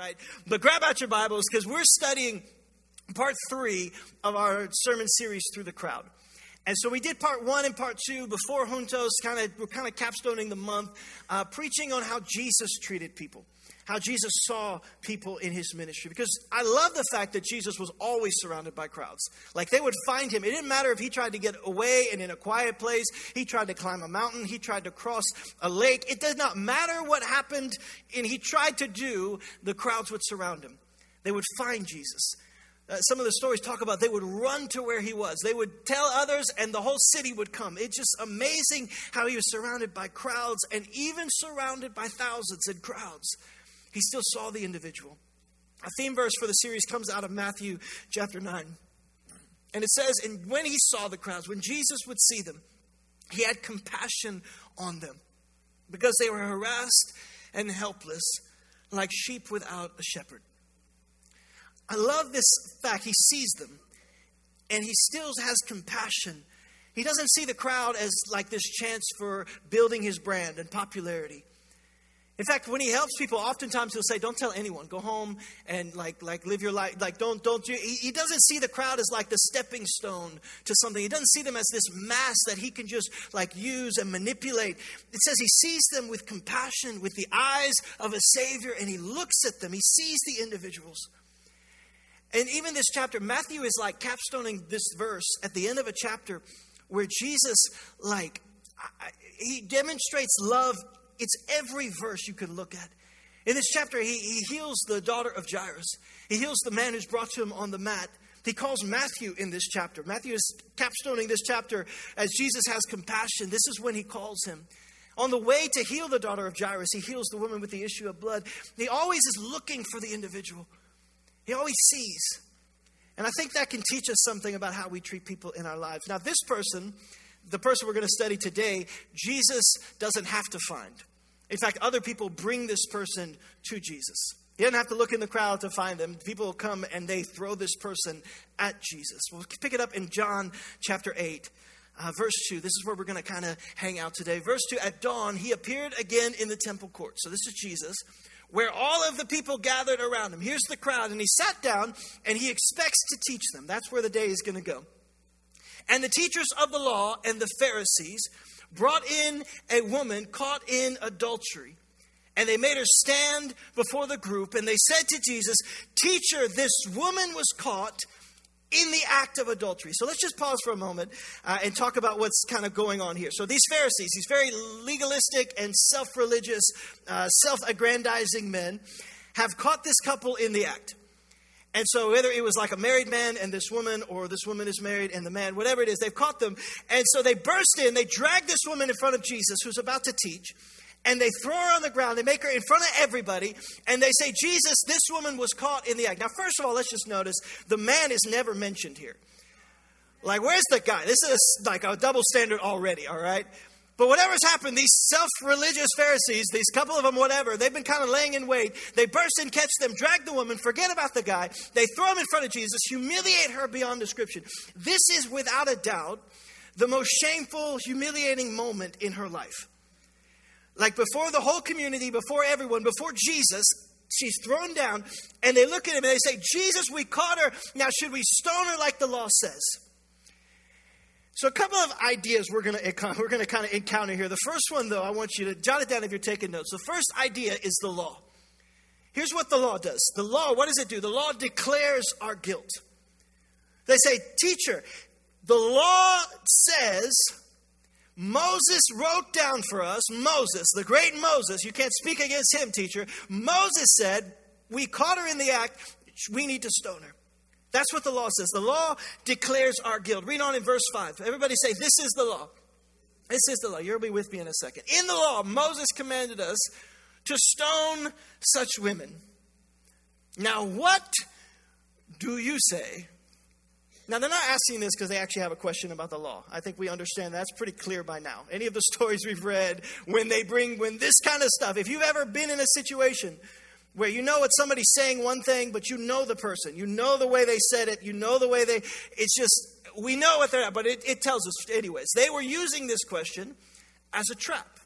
right? But grab out your Bibles because we're studying part 3 of our sermon series, Through the Crowd. And so we did part 1 and part 2 before Juntos. We're kind of capstoning the month, preaching on how Jesus treated people, how Jesus saw people in his ministry. Because I love the fact that Jesus was always surrounded by crowds. Like they would find him. It didn't matter if he tried to get away and in a quiet place. He tried to climb a mountain. He tried to cross a lake. It did not matter what happened and he tried to do, the crowds would surround him. They would find Jesus. Some of the stories talk about they would run to where he was. They would tell others and the whole city would come. It's just amazing how he was surrounded by crowds and even surrounded by thousands and crowds. He still saw the individual. Our theme verse for the series comes out of Matthew chapter 9. And it says, and when he saw the crowds, when Jesus would see them, he had compassion on them because they were harassed and helpless like sheep without a shepherd. I love this fact. He sees them and he still has compassion. He doesn't see the crowd as like this chance for building his brand and popularity. In fact, when he helps people, oftentimes he'll say, don't tell anyone. Go home and like live your life. Like don't you. He doesn't see the crowd as like the stepping stone to something. He doesn't see them as this mass that he can just like use and manipulate. It says he sees them with compassion, with the eyes of a Savior, and he looks at them. He sees the individuals. And even this chapter, Matthew is like capstoning this verse at the end of a chapter where Jesus, he demonstrates love. It's every verse you can look at. In this chapter, he heals the daughter of Jairus. He heals the man who's brought to him on the mat. He calls Matthew in this chapter. Matthew is capstoning this chapter as Jesus has compassion. This is when he calls him. On the way to heal the daughter of Jairus, he heals the woman with the issue of blood. He always is looking for the individual. He always sees. And I think that can teach us something about how we treat people in our lives. Now, this person, the person we're going to study today, Jesus doesn't have to find. In fact, other people bring this person to Jesus. He doesn't have to look in the crowd to find them. People come and they throw this person at Jesus. We'll pick it up in John chapter 8, verse 2. This is where we're going to kind of hang out today. Verse 2, at dawn, he appeared again in the temple court. So this is Jesus, where all of the people gathered around him. Here's the crowd. And he sat down and he expects to teach them. That's where the day is going to go. And the teachers of the law and the Pharisees brought in a woman caught in adultery. And they made her stand before the group. And they said to Jesus, "Teacher, this woman was caught in the act of adultery." So let's just pause for a moment and talk about what's kind of going on here. So these Pharisees, these very legalistic and self-religious, self-aggrandizing men have caught this couple in the act. And so whether it was like a married man and this woman, or this woman is married and the man, whatever it is, they've caught them. And so they burst in, they drag this woman in front of Jesus who's about to teach, and they throw her on the ground. They make her in front of everybody, and they say, "Jesus, this woman was caught in the act." Now, first of all, let's just notice the man is never mentioned here. Like, where's the guy? This is like a double standard already, all right? But whatever's happened, these self-religious Pharisees, these couple of them, whatever, they've been kind of laying in wait. They burst in, catch them, drag the woman, forget about the guy. They throw him in front of Jesus, humiliate her beyond description. This is without a doubt the most shameful, humiliating moment in her life. Like before the whole community, before everyone, before Jesus, she's thrown down and they look at him and they say, "Jesus, we caught her. Now should we stone her like the law says?" So a couple of ideas we're going to kind of encounter here. The first one, though, I want you to jot it down if you're taking notes. The first idea is the law. Here's what the law does. The law, what does it do? The law declares our guilt. They say, "Teacher, the law says Moses wrote down for us," Moses, the great Moses, you can't speak against him, teacher. Moses said, "We caught her in the act, we need to stone her." That's what the law says. The law declares our guilt. Read on in verse 5. Everybody say, "This is the law." This is the law. You'll be with me in a second. In the law, Moses commanded us to stone such women. Now, what do you say? Now, they're not asking this because they actually have a question about the law. I think we understand that's pretty clear by now. Any of the stories we've read, when this kind of stuff, if you've ever been in a situation where you know what somebody's saying one thing, but you know the person, you know the way they said it, you know the way we know what they're at, but it tells us anyways. They were using this question as a trap.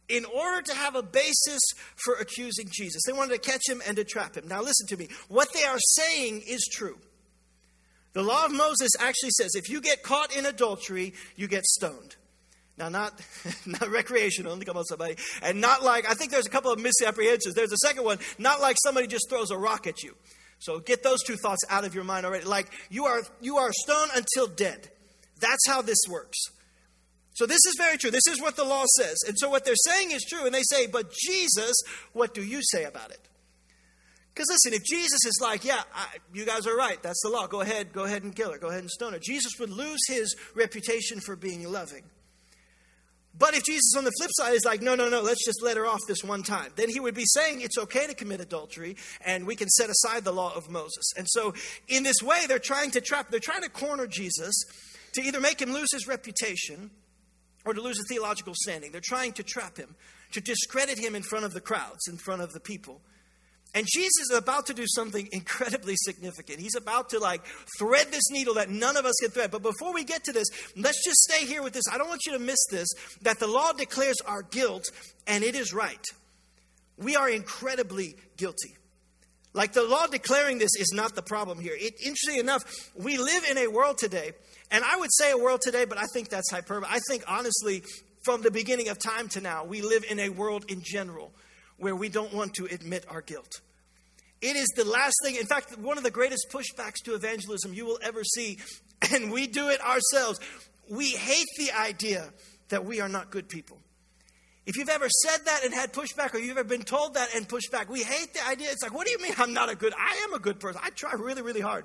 in order to have a basis for accusing Jesus. They wanted to catch him and to trap him. Now listen to me. What they are saying is true. The law of Moses actually says if you get caught in adultery, you get stoned. Now, not recreational, come on somebody, and not like, I think there's a couple of misapprehensions. There's a second one, not like somebody just throws a rock at you. So get those two thoughts out of your mind already. Like you are stoned until dead. That's how this works. So this is very true. This is what the law says. And so what they're saying is true. And they say, but Jesus, what do you say about it? Because listen, if Jesus is like, yeah, you guys are right. That's the law. Go ahead and kill her. Go ahead and stone her. Jesus would lose his reputation for being loving. But if Jesus on the flip side is like, no, let's just let her off this one time, then he would be saying it's okay to commit adultery and we can set aside the law of Moses. And so in this way, they're trying to corner Jesus to either make him lose his reputation or to lose his theological standing. They're trying to trap him, to discredit him in front of the crowds, in front of the people. And Jesus is about to do something incredibly significant. He's about to thread this needle that none of us can thread. But before we get to this, let's just stay here with this. I don't want you to miss this, that the law declares our guilt, and it is right. We are incredibly guilty. The law declaring this is not the problem here. Interestingly enough, we live in a world today, and I would say a world today, but I think that's hyperbole. I think honestly, from the beginning of time to now, we live in a world in general where we don't want to admit our guilt. It is the last thing. In fact, one of the greatest pushbacks to evangelism you will ever see, and we do it ourselves. We hate the idea that we are not good people. If you've ever said that and had pushback, or you've ever been told that and pushed back, we hate the idea. It's like, what do you mean I am a good person? I try really, really hard.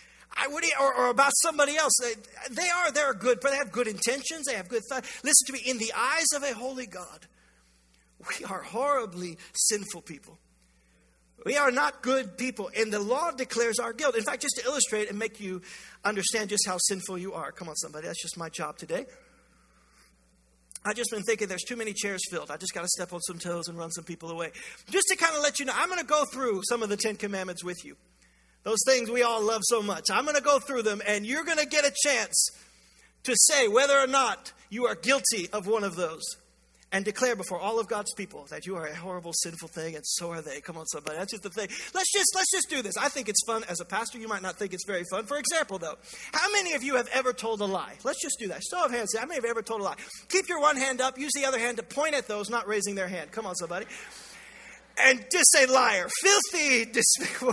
Or about somebody else. They're good, but they have good intentions. They have good thoughts. Listen to me. In the eyes of a holy God, we are horribly sinful people. We are not good people, and the law declares our guilt. In fact, just to illustrate and make you understand just how sinful you are. Come on, somebody. That's just my job today. I've just been thinking there's too many chairs filled. I just got to step on some toes and run some people away. Just to kind of let you know, I'm going to go through some of the 10 Commandments with you. Those things we all love so much. I'm going to go through them, and you're going to get a chance to say whether or not you are guilty of one of those. And declare before all of God's people that you are a horrible, sinful thing, and so are they. Come on, somebody. That's just the thing. Let's just do this. I think it's fun. As a pastor, you might not think it's very fun. For example, though, how many of you have ever told a lie? Let's just do that. Show of hands. How many have ever told a lie? Keep your one hand up. Use the other hand to point at those not raising their hand. Come on, somebody. And just say liar. Filthy, despicable.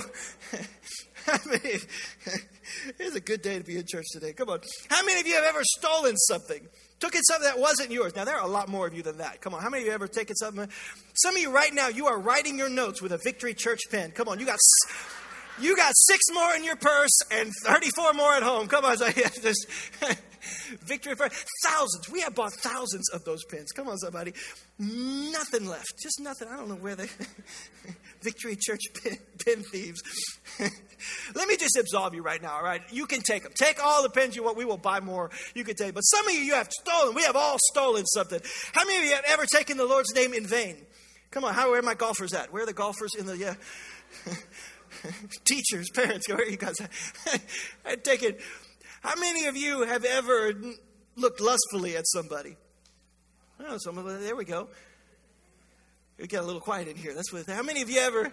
It's a good day to be in church today. Come on. How many of you have ever stolen something? Took in something that wasn't yours. Now, there are a lot more of you than that. Come on. How many of you ever taken something? Some of you right now, you are writing your notes with a Victory Church pen. Come on. You got 6 more in your purse and 34 more at home. Come on. Just Victory pen. Thousands. We have bought thousands of those pens. Come on, somebody. Nothing left. Just nothing. I don't know where they... Victory Church pen thieves. Let me just absolve you right now, all right? You can take them. Take all the pens you want. We will buy more. You can take. But some of you have stolen. We have all stolen something. How many of you have ever taken the Lord's name in vain? Come on. Where are my golfers at? Where are the golfers in the... Yeah. Teachers, parents, where are you guys at? How many of you have ever looked lustfully at somebody? Oh, there we go. We got a little quiet in here. That's what. How many of you ever?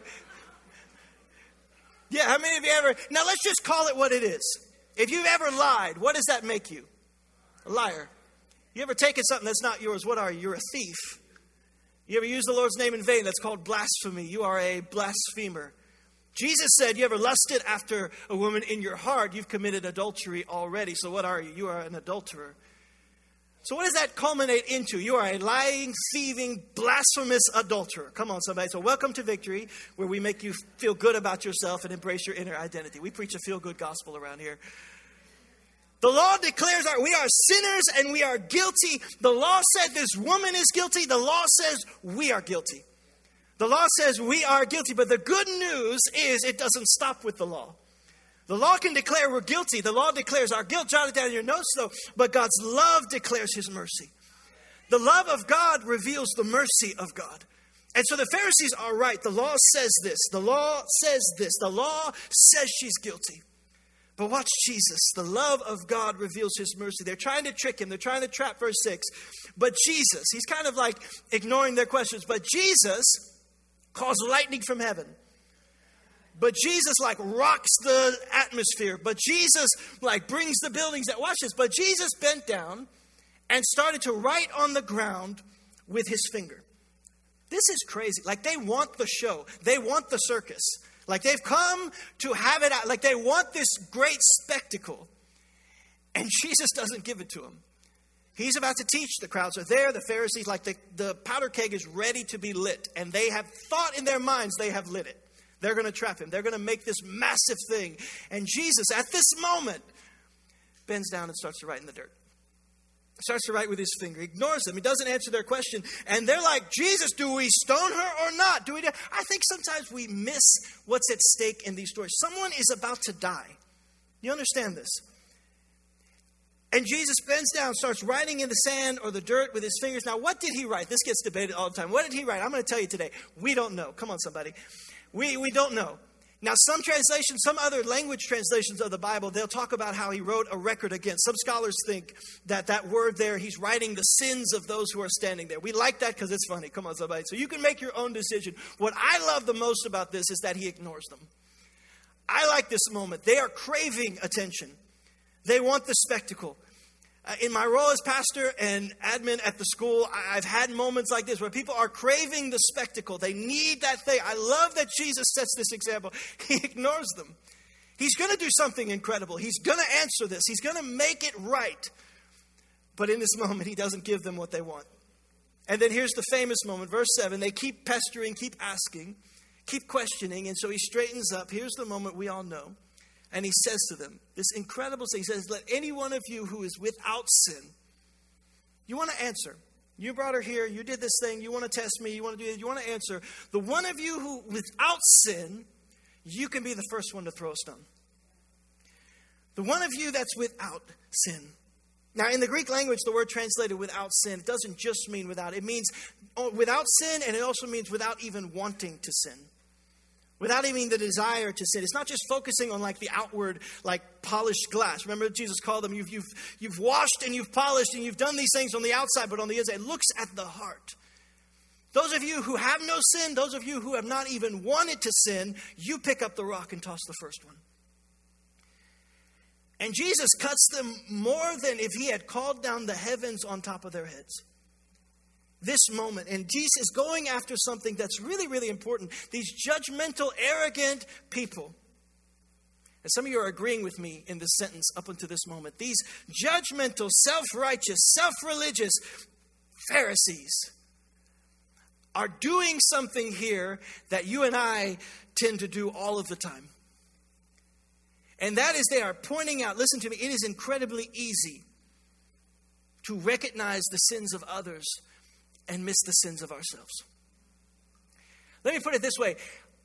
Yeah, how many of you ever? Now let's just call it what it is. If you've ever lied, what does that make you? A liar. You ever taken something that's not yours? What are you? You're a thief. You ever use the Lord's name in vain? That's called blasphemy. You are a blasphemer. Jesus said, you ever lusted after a woman in your heart, you've committed adultery already. So what are you? You are an adulterer. So what does that culminate into? You are a lying, thieving, blasphemous adulterer. Come on, somebody. So welcome to Victory, where we make you feel good about yourself and embrace your inner identity. We preach a feel-good gospel around here. The law declares we are sinners and we are guilty. The law said this woman is guilty. The law says we are guilty. The law says we are guilty. But the good news is it doesn't stop with the law. The law can declare we're guilty. The law declares our guilt. Jot it down in your notes, though. But God's love declares his mercy. The love of God reveals the mercy of God. And so the Pharisees are right. The law says this. The law says this. The law says she's guilty. But watch Jesus. The love of God reveals his mercy. They're trying to trick him. They're trying to trap verse 6. But Jesus, he's kind of like ignoring their questions. But Jesus calls lightning from heaven. But Jesus like rocks the atmosphere. But Jesus like brings the buildings that, watch this. But Jesus bent down and started to write on the ground with his finger. This is crazy. Like they want the show. They want the circus. Like they've come to have it out. Like they want this great spectacle. And Jesus doesn't give it to them. He's about to teach. The crowds are there. The Pharisees, like the powder keg is ready to be lit. And they have thought in their minds they have lit it. They're going to trap him. They're going to make this massive thing. And Jesus, at this moment, bends down and starts to write in the dirt. Starts to write with his finger. Ignores them. He doesn't answer their question. And they're like, Jesus, do we stone her or not? I think sometimes we miss what's at stake in these stories. Someone is about to die. You understand this? And Jesus bends down, starts writing in the sand or the dirt with his fingers. Now, what did he write? This gets debated all the time. What did he write? I'm going to tell you today. We don't know. Come on, somebody. We don't know. Now, some translations, some other language translations of the Bible, they'll talk about how he wrote a record against. Some scholars think that word there, he's writing the sins of those who are standing there. We like that because it's funny. Come on, somebody. So you can make your own decision. What I love the most about this is that he ignores them. I like this moment. They are craving attention. They want the spectacle. In my role as pastor and admin at the school, I've had moments like this where people are craving the spectacle. They need that thing. I love that Jesus sets this example. He ignores them. He's going to do something incredible. He's going to answer this. He's going to make it right. But in this moment, he doesn't give them what they want. And then here's the famous moment, verse 7. They keep pestering, keep asking, keep questioning. And so he straightens up. Here's the moment we all know. And he says to them, this incredible thing. He says, let any one of you who is without sin, you want to answer. You brought her here. You did this thing. You want to test me. You want to do this. You want to answer. The one of you who without sin, you can be the first one to throw a stone. The one of you that's without sin. Now, in the Greek language, the word translated without sin, it doesn't just mean without. It means without sin, and it also means without even wanting to sin. Without even the desire to sin. It's not just focusing on like the outward, like polished glass. Remember Jesus called them, you've washed and you've polished and you've done these things on the outside, but on the inside, it looks at the heart. Those of you who have no sin, those of you who have not even wanted to sin, you pick up the rock and toss the first one. And Jesus cuts them more than if he had called down the heavens on top of their heads. This moment, and Jesus is going after something that's really, really important. These judgmental, arrogant people. And some of you are agreeing with me in this sentence up until this moment. These judgmental, self-righteous, self-religious Pharisees are doing something here that you and I tend to do all of the time. And that is they are pointing out, listen to me, it is incredibly easy to recognize the sins of others and miss the sins of ourselves. Let me put it this way.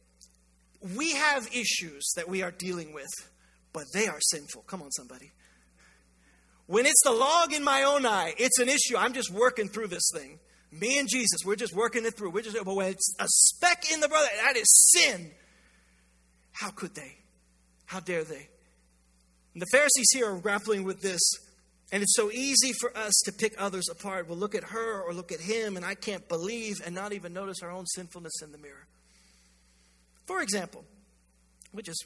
We have issues that we are dealing with, but they are sinful. Come on, somebody. When it's the log in my own eye, it's an issue. I'm just working through this thing. Me and Jesus, we're just working it through. But when it's a speck in the brother, that is sin. How could they? How dare they? And the Pharisees here are grappling with this. And it's so easy for us to pick others apart. We'll look at her or look at him, and I can't believe and not even notice our own sinfulness in the mirror. For example, we just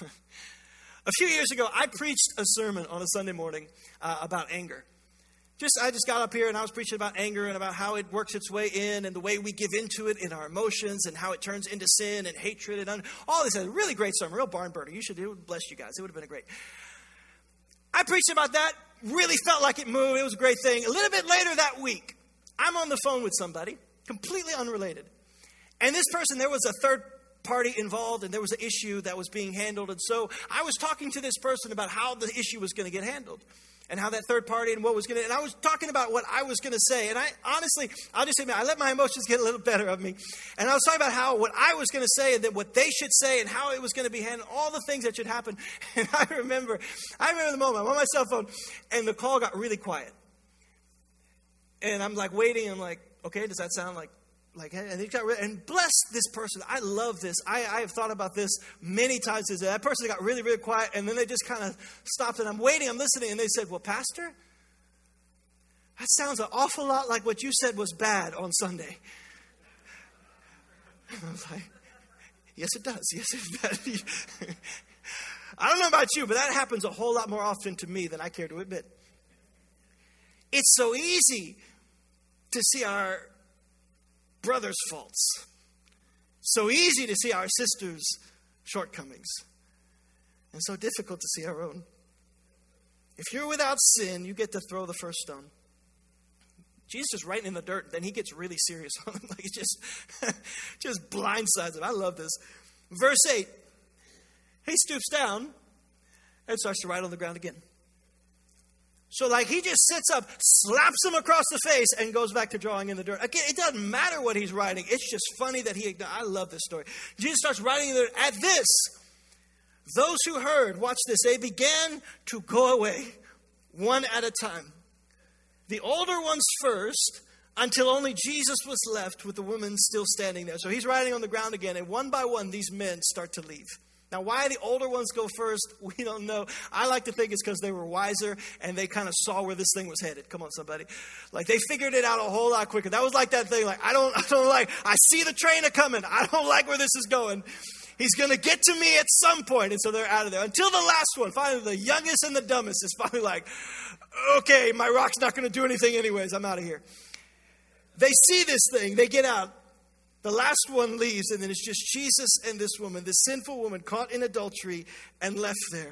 a few years ago, I preached a sermon on a Sunday morning about anger. I just got up here and I was preaching about anger and about how it works its way in and the way we give into it in our emotions and how it turns into sin and hatred and all this. A really great sermon, real barn burner. It would bless you guys. It would have been great. I preached about that. Really felt like it moved. It was a great thing. A little bit later that week, I'm on the phone with somebody, completely unrelated. And this person, there was a third party involved, and there was an issue that was being handled. And so I was talking to this person about how the issue was going to get handled. And how that third party and what was going to... And I was talking about what I was going to say. And I honestly, I'll just admit, I let my emotions get a little better of me. And I was talking about what I was going to say and then what they should say and how it was going to be handled, all the things that should happen. And I remember the moment. I'm on my cell phone, and the call got really quiet. And I'm like waiting. I'm like, okay, does that sound like And bless this person. I love this. I have thought about this many times. That person got really, really quiet, and then they just kind of stopped, and I'm waiting, I'm listening, and they said, well, Pastor, that sounds an awful lot like what you said was bad on Sunday. And I was like, yes, it does. Yes, it's bad. I don't know about you, but that happens a whole lot more often to me than I care to admit. It's so easy to see our brother's faults. So easy to see our sister's shortcomings. And so difficult to see our own. If you're without sin, you get to throw the first stone. Jesus is writing in the dirt, then he gets really serious on him. Like, it just blindsides him. I love this. Verse 8. He stoops down and starts to write on the ground again. So like he just sits up, slaps him across the face, and goes back to drawing in the dirt. Again, it doesn't matter what he's writing. It's just funny that I love this story. Jesus starts writing in the dirt. At this, those who heard, watch this, they began to go away one at a time. The older ones first, until only Jesus was left with the woman still standing there. So he's writing on the ground again, and one by one, these men start to leave. Now, why the older ones go first, we don't know. I like to think it's because they were wiser and they kind of saw where this thing was headed. Come on, somebody. Like, they figured it out a whole lot quicker. That was like that thing, like, I see the train a-coming. I don't like where this is going. He's going to get to me at some point. And so they're out of there. Until the last one, finally, the youngest and the dumbest is finally like, okay, my rock's not going to do anything anyways. I'm out of here. They see this thing. They get out. The last one leaves, and then it's just Jesus and this woman, this sinful woman caught in adultery and left there.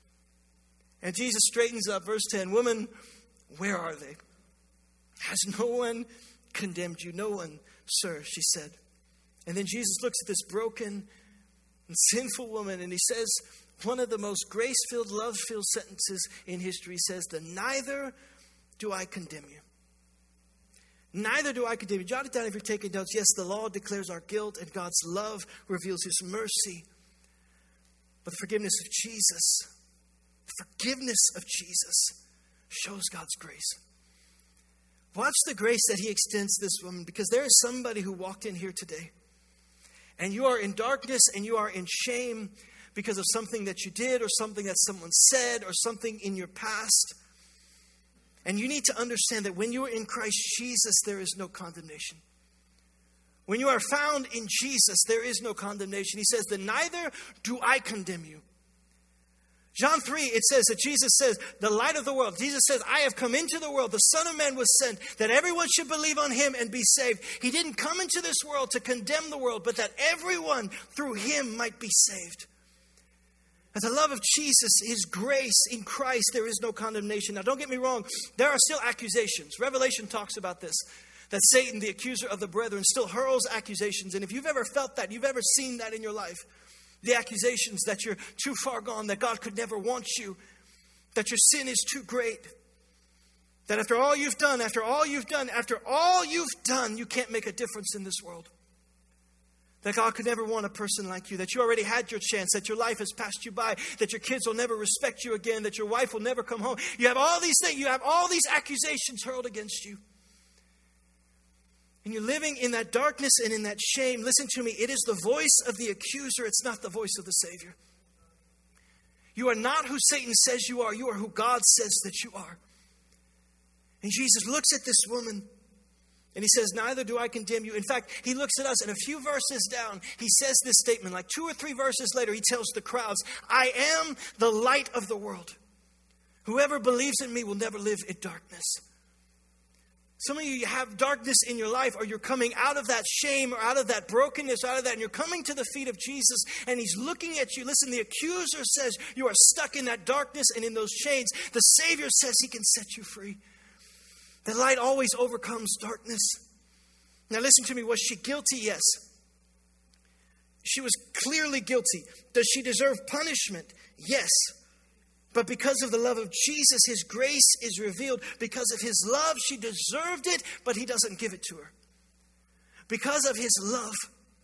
And Jesus straightens up, verse 10, woman, where are they? Has no one condemned you? No one, sir, she said. And then Jesus looks at this broken and sinful woman, and he says one of the most grace-filled, love-filled sentences in history. He says, neither do I condemn you. Neither do I condemn you. Jot it down if you're taking notes. Yes, the law declares our guilt, and God's love reveals his mercy. But the forgiveness of Jesus, shows God's grace. Watch the grace that he extends to this woman, because there is somebody who walked in here today, and you are in darkness and you are in shame because of something that you did or something that someone said or something in your past. And you need to understand that when you are in Christ Jesus, there is no condemnation. When you are found in Jesus, there is no condemnation. He says that neither do I condemn you. John 3, it says that Jesus says, the light of the world. Jesus says, I have come into the world. The Son of Man was sent that everyone should believe on him and be saved. He didn't come into this world to condemn the world, but that everyone through him might be saved. And the love of Jesus, his grace in Christ, there is no condemnation. Now, don't get me wrong. There are still accusations. Revelation talks about this, that Satan, the accuser of the brethren, still hurls accusations. And if you've ever felt that, you've ever seen that in your life, the accusations that you're too far gone, that God could never want you, that your sin is too great, that after all you've done, you can't make a difference in this world. That God could never want a person like you, that you already had your chance, that your life has passed you by, that your kids will never respect you again, that your wife will never come home. You have all these things, you have all these accusations hurled against you. And you're living in that darkness and in that shame. Listen to me, it is the voice of the accuser, it's not the voice of the Savior. You are not who Satan says you are who God says that you are. And Jesus looks at this woman, and he says, neither do I condemn you. In fact, he looks at us, and a few verses down, he says this statement. Like 2 or 3 verses later, he tells the crowds, I am the light of the world. Whoever believes in me will never live in darkness. Some of you have darkness in your life, or you're coming out of that shame or out of that brokenness, out of that, and you're coming to the feet of Jesus, and he's looking at you. Listen, the accuser says you are stuck in that darkness and in those chains. The Savior says he can set you free. The light always overcomes darkness. Now listen to me. Was she guilty? Yes. She was clearly guilty. Does she deserve punishment? Yes. But because of the love of Jesus, his grace is revealed. Because of his love, she deserved it, but he doesn't give it to her. Because of his love.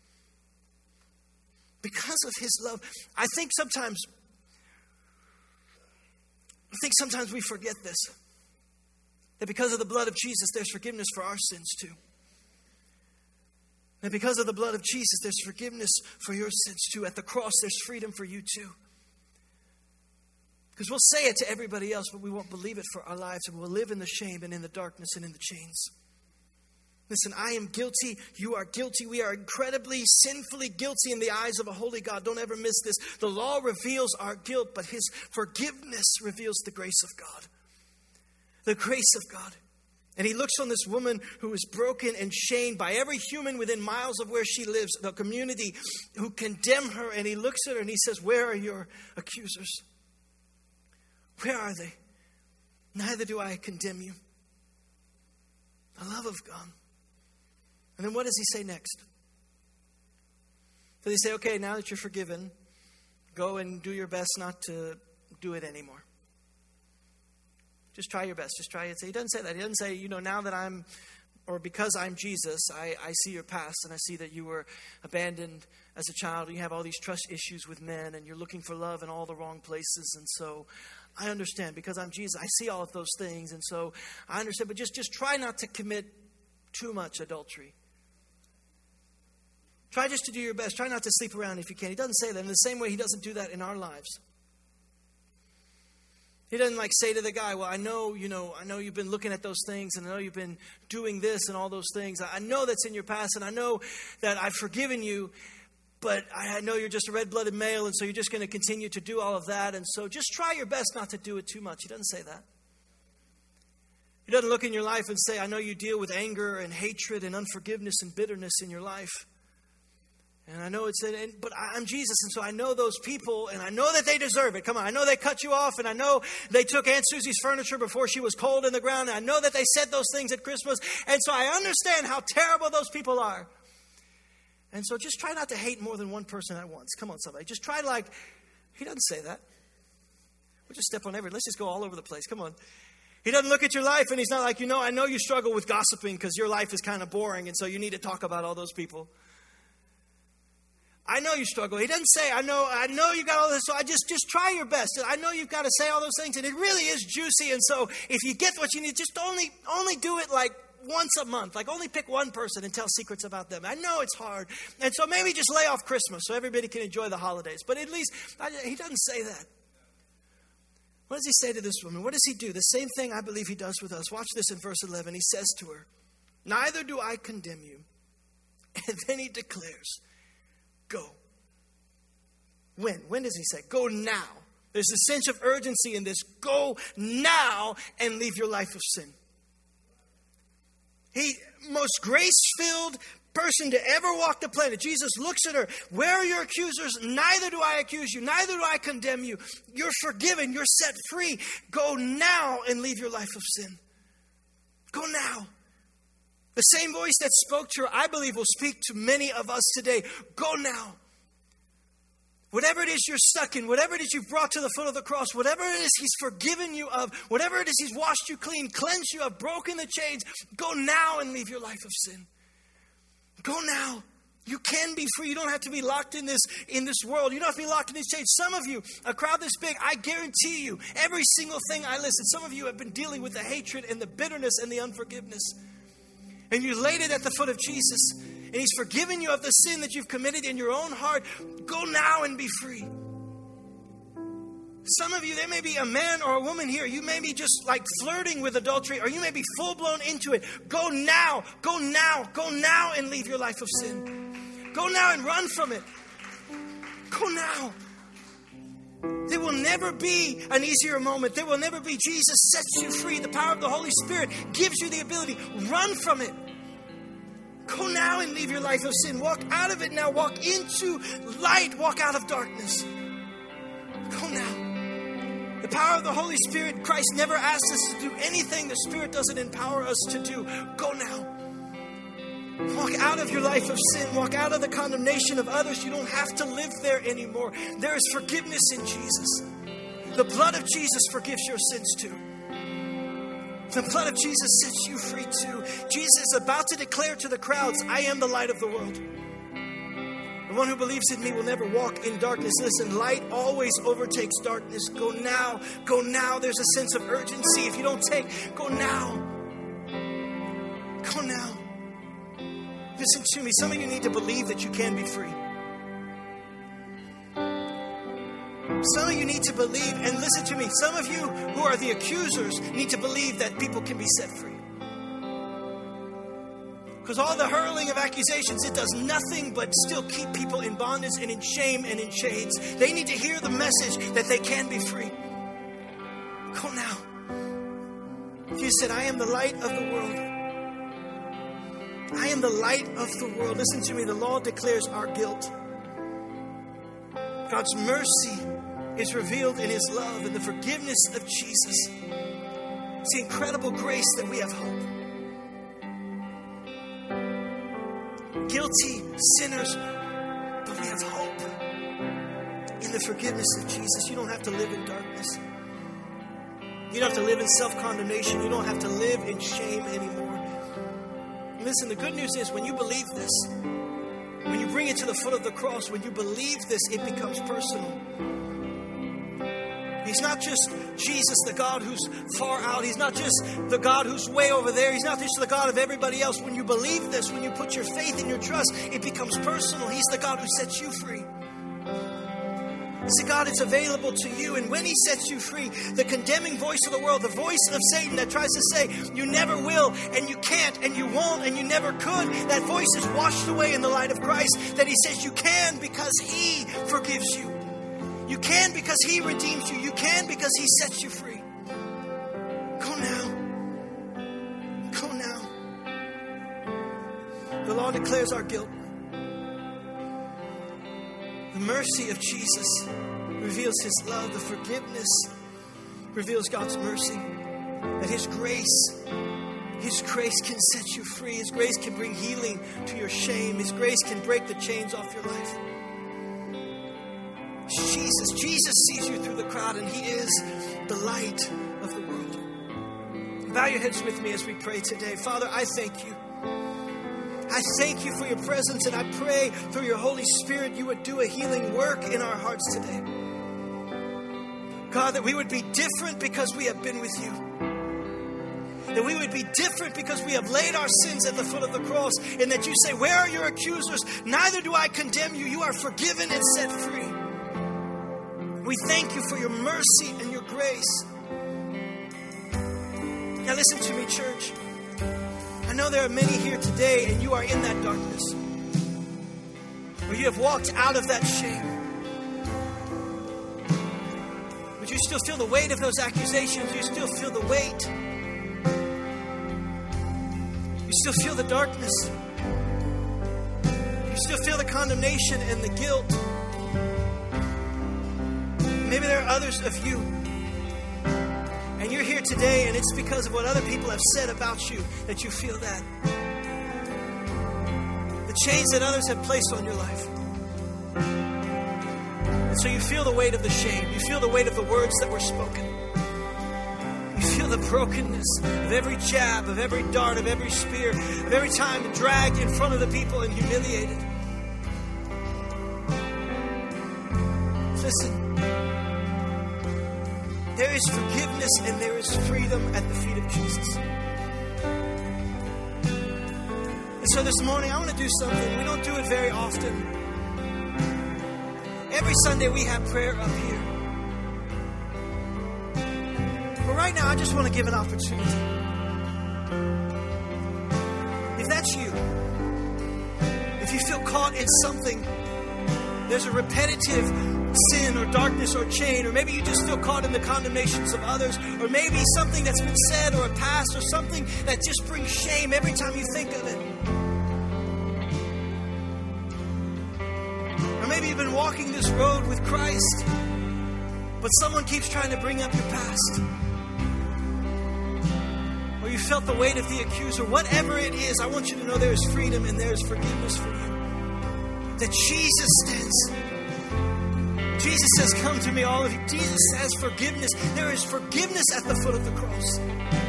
Because of his love. I think sometimes we forget this. That because of the blood of Jesus, there's forgiveness for our sins too. And because of the blood of Jesus, there's forgiveness for your sins too. At the cross, there's freedom for you too. Because we'll say it to everybody else, but we won't believe it for our lives. And we'll live in the shame and in the darkness and in the chains. Listen, I am guilty. You are guilty. We are incredibly, sinfully guilty in the eyes of a holy God. Don't ever miss this. The law reveals our guilt, but His forgiveness reveals the grace of God. The grace of God. And He looks on this woman who is broken and shamed by every human within miles of where she lives, the community who condemn her. And He looks at her and He says, where are your accusers? Where are they? Neither do I condemn you. The love of God. And then what does He say next? Does He say, okay, now that you're forgiven, go and do your best not to do it anymore? Just try your best. Just try it. He doesn't say that. He doesn't say, now that I'm, or because I'm Jesus, I see your past and I see that you were abandoned as a child and you have all these trust issues with men and you're looking for love in all the wrong places. And so I understand because I'm Jesus. I see all of those things. And so I understand, but just try not to commit too much adultery. Try just to do your best. Try not to sleep around if you can. He doesn't say that. In the same way, He doesn't do that in our lives. He doesn't say to the guy, well, I know you've been looking at those things and I know you've been doing this and all those things. I know that's in your past and I know that I've forgiven you, but I know you're just a red-blooded male and so you're just going to continue to do all of that. And so just try your best not to do it too much. He doesn't say that. He doesn't look in your life and say, I know you deal with anger and hatred and unforgiveness and bitterness in your life. And I know but I'm Jesus, and so I know those people, and I know that they deserve it. Come on, I know they cut you off, and I know they took Aunt Susie's furniture before she was cold in the ground, and I know that they said those things at Christmas, and so I understand how terrible those people are. And so just try not to hate more than one person at once. Come on, somebody. Just try He doesn't say that. We'll just step on let's just go all over the place. Come on. He doesn't look at your life, and He's not like, I know you struggle with gossiping because your life is kind of boring, and so you need to talk about all those people. I know you struggle. He doesn't say, I know you got all this, so I just try your best. I know you've got to say all those things, and it really is juicy. And so if you get what you need, just only do it once a month. Only pick one person and tell secrets about them. I know it's hard. And so maybe just lay off Christmas so everybody can enjoy the holidays. But at least, He doesn't say that. What does He say to this woman? What does He do? The same thing I believe He does with us. Watch this in verse 11. He says to her, neither do I condemn you. And then He declares, go. When does He say? Go now. There's a sense of urgency in this. Go now and leave your life of sin. Most grace-filled person to ever walk the planet. Jesus looks at her. Where are your accusers? Neither do I accuse you. Neither do I condemn you. You're forgiven. You're set free. Go now and leave your life of sin. Go now. The same voice that spoke to her, I believe, will speak to many of us today. Go now. Whatever it is you're stuck in, whatever it is you've brought to the foot of the cross, whatever it is He's forgiven you of, whatever it is He's washed you clean, cleansed you of, broken the chains, go now and leave your life of sin. Go now. You can be free. You don't have to be locked in this world. You don't have to be locked in these chains. Some of you, a crowd this big, I guarantee you, every single thing I listed, some of you have been dealing with the hatred and the bitterness and the unforgiveness. And you laid it at the foot of Jesus. And He's forgiven you of the sin that you've committed in your own heart. Go now and be free. Some of you, there may be a man or a woman here. You may be just flirting with adultery, or you may be full-blown into it. Go now, go now, go now and leave your life of sin. Go now and run from it. Go now. There will never be an easier moment. There will never be. Jesus sets you free. The power of the Holy Spirit gives you the ability. Run from it. Go now and leave your life of sin. Walk out of it now. Walk into light. Walk out of darkness. Go now. The power of the Holy Spirit, Christ never asked us to do anything the Spirit doesn't empower us to do. Go now. Walk out of your life of sin. Walk out of the condemnation of others. You don't have to live there anymore. There is forgiveness in Jesus. The blood of Jesus forgives your sins too. The blood of Jesus sets you free too. Jesus is about to declare to the crowds, I am the light of the world. The one who believes in me will never walk in darkness. Listen, light always overtakes darkness. Go now. Go now. There's a sense of urgency. If you don't take, go now. Go now. Listen to me. Some of you need to believe that you can be free. Some of you need to believe, and listen to me, some of you who are the accusers need to believe that people can be set free. Because all the hurling of accusations, it does nothing but still keep people in bondage and in shame and in chains. They need to hear the message that they can be free. Go now. Jesus said, I am the light of the world. I am the light of the world. Listen to me, the law declares our guilt. God's mercy is revealed in His love and the forgiveness of Jesus. It's the incredible grace that we have hope. Guilty sinners, but we have hope in the forgiveness of Jesus. You don't have to live in darkness. You don't have to live in self-condemnation. You don't have to live in shame anymore. Listen, the good news is when you believe this, when you bring it to the foot of the cross, when you believe this, it becomes personal. He's not just Jesus, the God who's far out. He's not just the God who's way over there. He's not just the God of everybody else. When you believe this, when you put your faith and your trust, it becomes personal. He's the God who sets you free. It's the God that's available to you. And when He sets you free, the condemning voice of the world, the voice of Satan that tries to say, you never will, and you can't, and you won't, and you never could, that voice is washed away in the light of Christ, that He says you can because He forgives you. You can because He redeems you. You can because He sets you free. Go now. Go now. The law declares our guilt. The mercy of Jesus reveals His love. The forgiveness reveals God's mercy. That His grace can set you free. His grace can bring healing to your shame. His grace can break the chains off your life. Jesus sees you through the crowd, and He is the light of the world. Bow your heads with me as we pray today. Father, I thank you. I thank you for your presence, and I pray through your Holy Spirit you would do a healing work in our hearts today. God, that we would be different because we have been with you. That we would be different because we have laid our sins at the foot of the cross, and that you say, where are your accusers? Neither do I condemn you. You are forgiven and set free. We thank you for your mercy and your grace. Now listen to me, church. I know there are many here today, and you are in that darkness, where you have walked out of that shame. But you still feel the weight of those accusations. You still feel the weight. You still feel the darkness. You still feel the condemnation and the guilt. Maybe there are others of you, and you're here today, and it's because of what other people have said about you that you feel that. The chains that others have placed on your life. And so you feel the weight of the shame. You feel the weight of the words that were spoken. You feel the brokenness of every jab, of every dart, of every spear, of every time dragged in front of the people and humiliated. Listen. There is forgiveness and there is freedom at the feet of Jesus. And so this morning, I want to do something. We don't do it very often. Every Sunday, we have prayer up here. But right now, I just want to give an opportunity. If that's you, if you feel caught in something, there's a repetitive sin or darkness or chain, or maybe you just feel caught in the condemnations of others, or maybe something that's been said or a past or something that just brings shame every time you think of it. Or maybe you've been walking this road with Christ, but someone keeps trying to bring up your past. Or you felt the weight of the accuser. Whatever it is, I want you to know there is freedom and there is forgiveness for you. That Jesus stands. Jesus says, come to me, all of you. Jesus has forgiveness. There is forgiveness at the foot of the cross.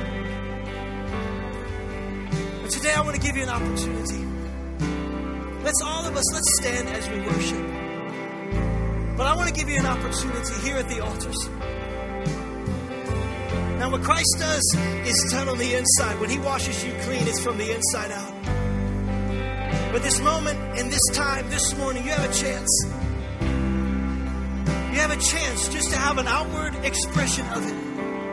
But today I want to give you an opportunity. Let's stand as we worship. But I want to give you an opportunity here at the altars. Now what Christ does is done on the inside. When He washes you clean, it's from the inside out. But this moment and this time, this morning, you have a chance. You have a chance just to have an outward expression of it.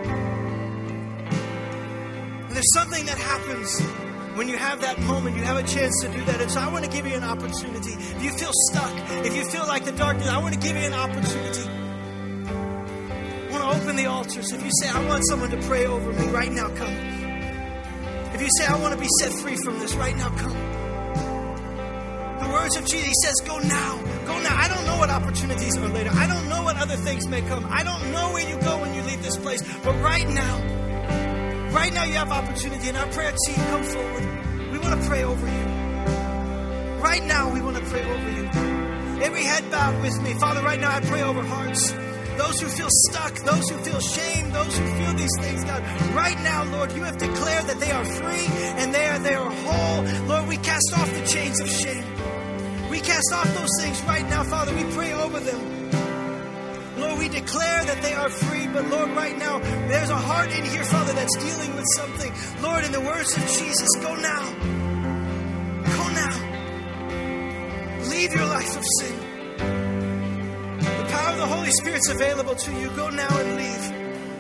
And there's something that happens when you have that moment. You have a chance to do that. And so I want to give you an opportunity. If you feel stuck, if you feel like the darkness, I want to give you an opportunity. I want to open the altars. If you say, I want someone to pray over me, right now, come. If you say, I want to be set free from this, right now, come. The words of Jesus, he says, go now. Go now. I don't know what opportunities are later. I don't know what other things may come. I don't know where you go when you leave this place. But right now you have opportunity. And our prayer team, come forward. We want to pray over you. Right now, we want to pray over you. Every head bowed with me. Father, right now I pray over hearts. Those who feel stuck, those who feel shame, those who feel these things, God. Right now, Lord, you have declared that they are free and they are whole. Lord, we cast off the chains of shame. We cast off those things right now, Father. We pray over them. Lord, we declare that they are free. But Lord, right now, there's a heart in here, Father, that's dealing with something. Lord, in the words of Jesus, go now. Go now. Leave your life of sin. The power of the Holy Spirit's available to you. Go now and leave.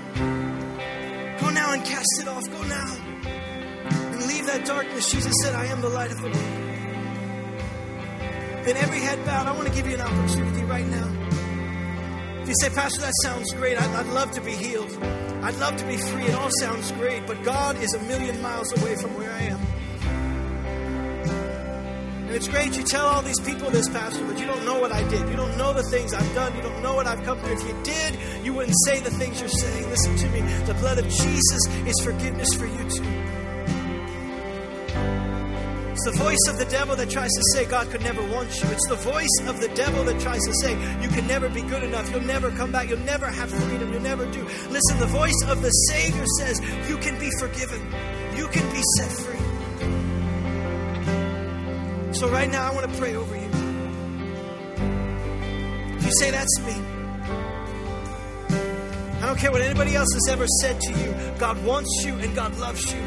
Go now and cast it off. Go now and leave that darkness. Jesus said, I am the light of the world. In every head bowed, I want to give you an opportunity right now. If you say, Pastor, that sounds great. I'd love to be healed. I'd love to be free. It all sounds great. But God is 1,000,000 miles away from where I am. And it's great you tell all these people this, Pastor, but you don't know what I did. You don't know the things I've done. You don't know what I've come through. If you did, you wouldn't say the things you're saying. Listen to me. The blood of Jesus is forgiveness for you too. It's the voice of the devil that tries to say God could never want you. It's the voice of the devil that tries to say you can never be good enough. You'll never come back. You'll never have freedom. You'll never do. Listen, the voice of the Savior says you can be forgiven. You can be set free. So right now, I want to pray over you. If you say, that's me. I don't care what anybody else has ever said to you. God wants you and God loves you.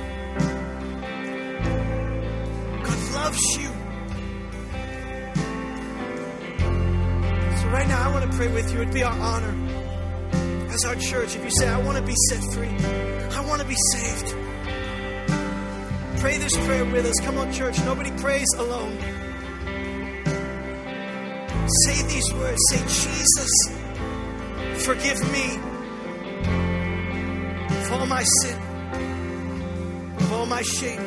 God loves you. So right now, I want to pray with you. It'd be our honor as our church. If you say, I want to be set free. I want to be saved. Pray this prayer with us. Come on, church. Nobody prays alone. Say these words. Say, Jesus, forgive me of all my sin, of all my shame.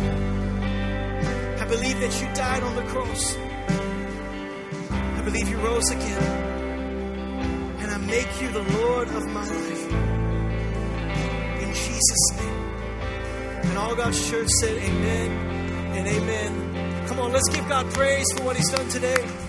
I believe that you died on the cross. I believe you rose again. And I make you the Lord of my life. In Jesus' name. And all God's church said amen and amen. Come on, let's give God praise for what he's done today.